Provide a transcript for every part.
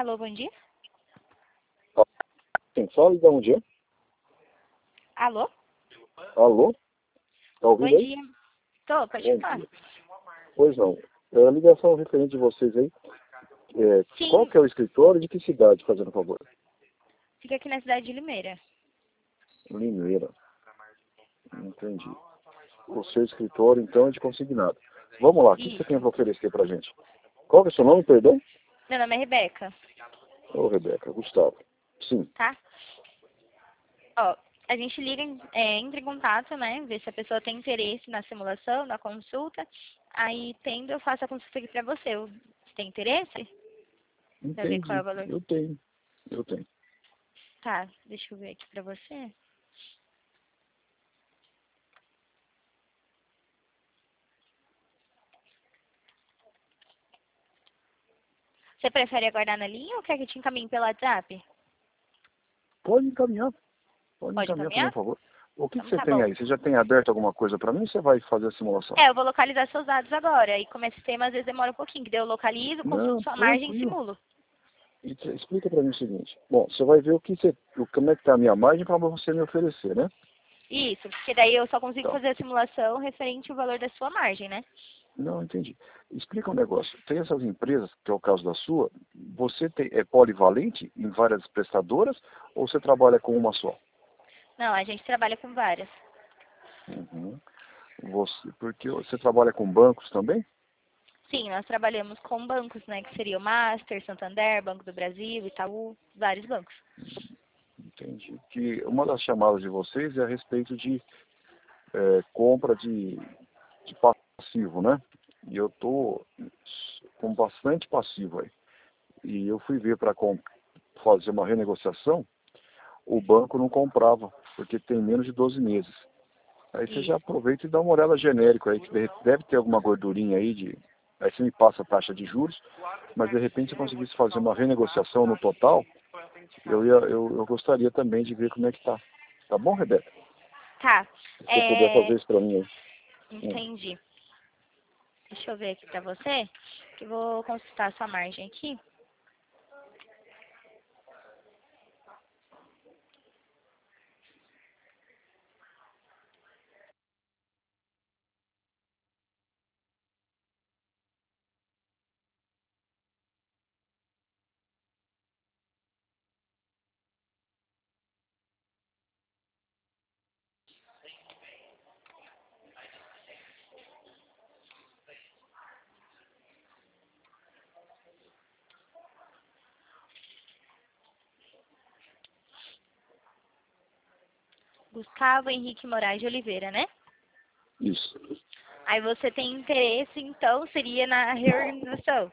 Alô, bom dia. Quem fala e de onde é? Alô? Alô? Tá ouvindo Bom aí? dia. Tô, pode Bom falar. dia. Pois não. É a ligação referente de vocês aí. Qual Sim, que é o escritório e de que cidade, fazendo favor? fica aqui na cidade de Limeira. Limeira. Entendi. O seu escritório, então, é de consignado. Vamos lá, o que você tem Isso. para oferecer pra gente? Qual que é o seu nome, perdão? Meu nome é Rebeca, Ô, Rebeca, Gustavo. Sim, tá? Ó, a gente liga, entra em contato, né? Ver se a pessoa tem interesse na simulação, na consulta. Aí, tendo, eu faço a consulta aqui pra você. Você tem interesse? Pra ver qual é entendi. o valor? Eu tenho. Eu tenho. Tá, deixa eu ver aqui pra você. Você prefere aguardar na linha ou quer que eu te encaminhe pelo WhatsApp? Pode encaminhar. Pode Pode encaminhar, fazendo encaminhar? favor. O que Então você tá tem bom. aí? Você já tem aberto alguma coisa para mim ou você vai fazer a simulação? Eu vou localizar seus dados agora. E como é sistema, às vezes demora um pouquinho. Que daí eu localizo, consulto Não, sua margem e tranquilo. simulo. Explica para mim o seguinte. Bom, você vai ver como é que está a minha margem para você me oferecer, né? Isso, porque daí eu só consigo Então, fazer a simulação referente ao valor da sua margem, né? não, entendi. Explica um negócio. Tem essas empresas, que é o caso da sua, é polivalente em várias prestadoras ou você trabalha com uma só? Não, a gente trabalha com várias. Uhum. Porque você trabalha com bancos também? Sim, nós trabalhamos com bancos, né? Que seria o Master, Santander, Banco do Brasil, Itaú, vários bancos. Entendi. Que uma das chamadas de vocês é a respeito de compra de passivo, né? E eu tô com bastante passivo aí. E eu fui ver para fazer uma renegociação, o banco não comprava, porque tem menos de 12 meses. Aí você já Isso. aproveita e dá uma olhada genérica aí, que deve ter alguma gordurinha aí Aí você me passa a taxa de juros, mas de repente se eu conseguisse fazer uma renegociação no total, eu gostaria também de ver como é que tá. Tá bom, Rebeca? Tá. Se você puder fazer É... isso para mim aí. Entendi. Deixa eu ver aqui pra você, que eu vou consultar a sua margem aqui. Gustavo Henrique Moraes de Oliveira, né? Isso. Aí você tem interesse, então, seria na reorganização.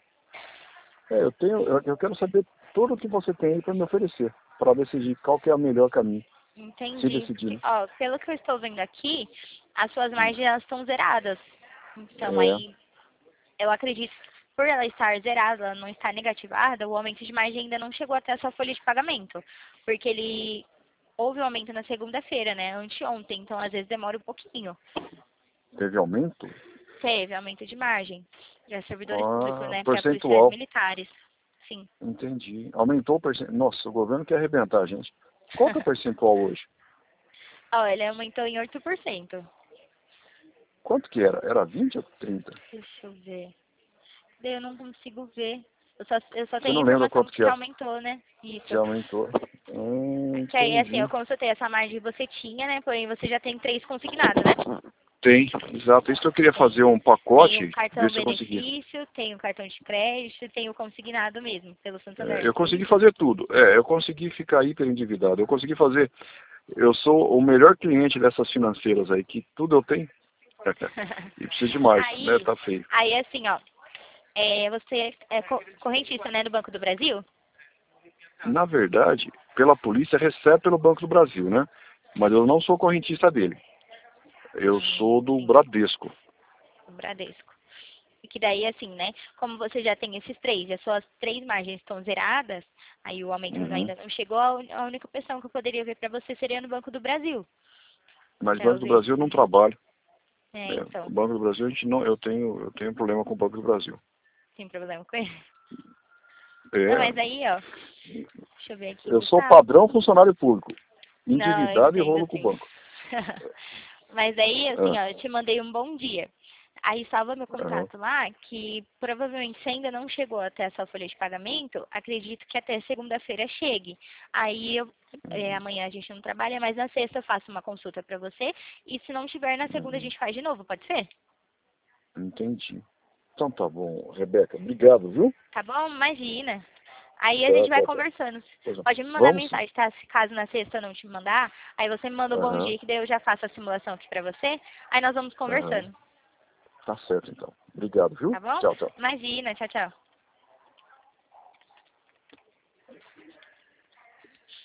Eu quero saber tudo o que você tem aí para me oferecer, para decidir qual que é o melhor caminho. Se Entendi. decidir, né? Ó, pelo que eu estou vendo aqui, as suas Hum. margens elas estão zeradas. Então, É, aí, eu acredito que por ela estar zerada, ela não estar negativada, o aumento de margem ainda não chegou até a sua folha de pagamento. Porque houve um aumento na segunda-feira, né? Anteontem, então às vezes demora um pouquinho. teve aumento? Teve aumento de margem para servidores públicos, né? Para policiais Percentual. militares. Sim. Entendi. Aumentou o percentual. Nossa, o governo quer arrebentar a gente. Qual que é o percentual hoje? Ó, ele aumentou em 8%. Quanto que era? Era 20 ou 30? Deixa eu ver. Daí eu não consigo ver. Eu só Você tenho não lembra informação quanto que que era? aumentou, né? Isso. Que aumentou. Que aí, assim, eu Entendi. consultei essa margem que você tinha, né? Porém, você já tem 3 consignados, né? Tem, exato. Isso que eu queria Tem. fazer um Tem o pacote, ver cartão se eu conseguia. benefício, tem o cartão de crédito, tem o consignado mesmo, pelo Santander. Eu consegui fazer tudo. Eu consegui ficar hiper endividado. Eu consegui fazer. Eu sou o melhor cliente dessas financeiras aí, que tudo eu tenho. E preciso de mais, né? Aí, Tá feio. aí assim, ó. Você é correntista, né, do Banco do Brasil? Na verdade, pela polícia recebe pelo Banco do Brasil, né? Mas eu não sou correntista dele. Eu sou do Entendi. Bradesco. Do Bradesco. E que daí, assim, né? Como você já tem esses três e as suas três margens estão zeradas, aí o aumento Uhum. ainda não chegou, a única opção que eu poderia ver para você seria no Banco do Brasil. Mas Para Banco eu do ver Brasil eu não se. trabalho. O Então, Banco do Brasil a gente não, eu tenho problema com o Banco do Brasil. tem problema com ele. Não, É, mas aí, ó, deixa eu ver aqui. eu sou Gustavo. padrão funcionário público. Não, eu Endividado e entendo rolo com o sim. banco. Mas aí, assim, Ah, ó, eu te mandei um bom dia. Aí salva meu aham, contato lá, que provavelmente se ainda não chegou até essa folha de pagamento, acredito que até segunda-feira chegue. Aí amanhã a gente não trabalha, mas na sexta eu faço uma consulta pra você. E se não tiver, na segunda a uhum, gente faz de novo, pode ser? entendi. Então tá bom, Rebeca. Obrigado, viu? Tá bom? Imagina. Aí a Tá, gente vai tá, tá. conversando. Pois não. Pode me mandar Vamos sim. mensagem, tá? Se caso na sexta eu não te mandar, aí você me manda um bom Aham, dia, que daí eu já faço a simulação aqui pra você. Aí nós vamos aham. conversando. Tá certo então. Obrigado, viu? Tá bom? Tchau, tchau. Imagina. Tchau, tchau.